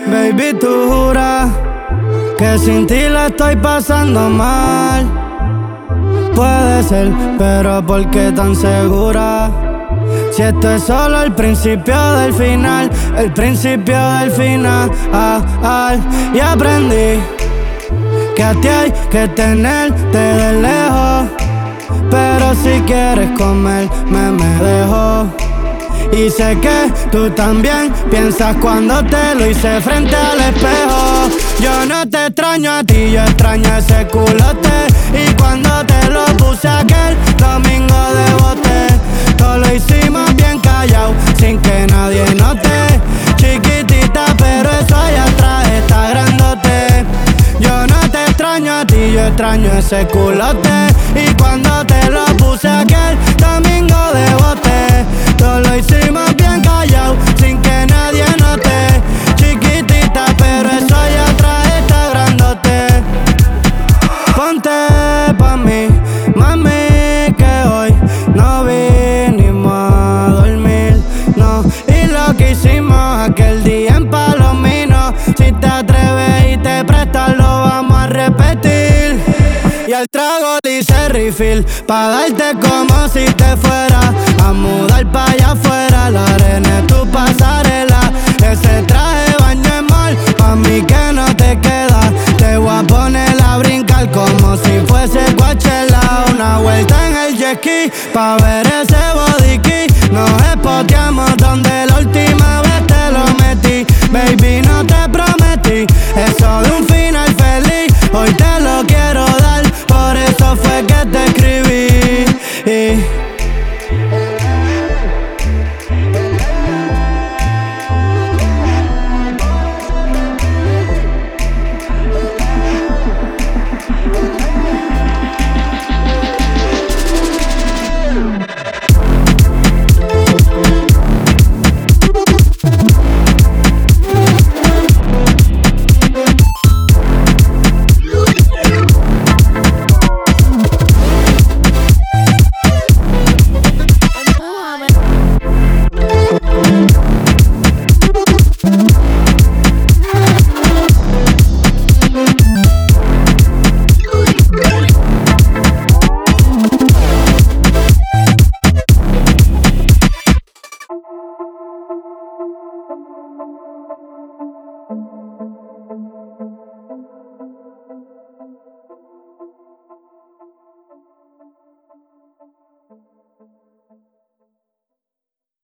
Baby, tú juras que sin ti la estoy pasando mal. Puede ser, pero ¿por qué tan segura? Si esto es solo el principio del final, el principio del final. Y aprendí que a ti hay que tenerte de lejos, pero si quieres comerme me dejo. Y sé que tú también piensas cuando te lo hice frente al espejo. Yo no te extraño a ti, yo extraño ese culote. Y cuando te lo puse aquel domingo de bote, todo lo hicimos bien callado, sin que nadie note. Chiquitita, pero eso allá atrás está grandote. Yo no te extraño a ti, yo extraño ese culote. Y cuando te lo puse aquel domingo de bote, todo lo hicimos bien callado, sin que nadie note. Chiquitita, pero eso allá atrás está grandote. Ponte pa' mí, mami, que hoy no vinimos a dormir, no. Y lo que hicimos aquel día en Palomino, si te atreves y te prestas lo vamos a repetir. Y el trago dice refill, pa' darte como si te fuera a mudar pa' allá afuera. La arena es tu pasarela, ese traje de baño es mal, pa' mí que no te queda. Te voy a poner a brincar como si fuese Coachella. Una vuelta en el jet ski, pa' ver ese body key. Nos espoteamos donde la última vez te lo metí. Baby, no te preocupes,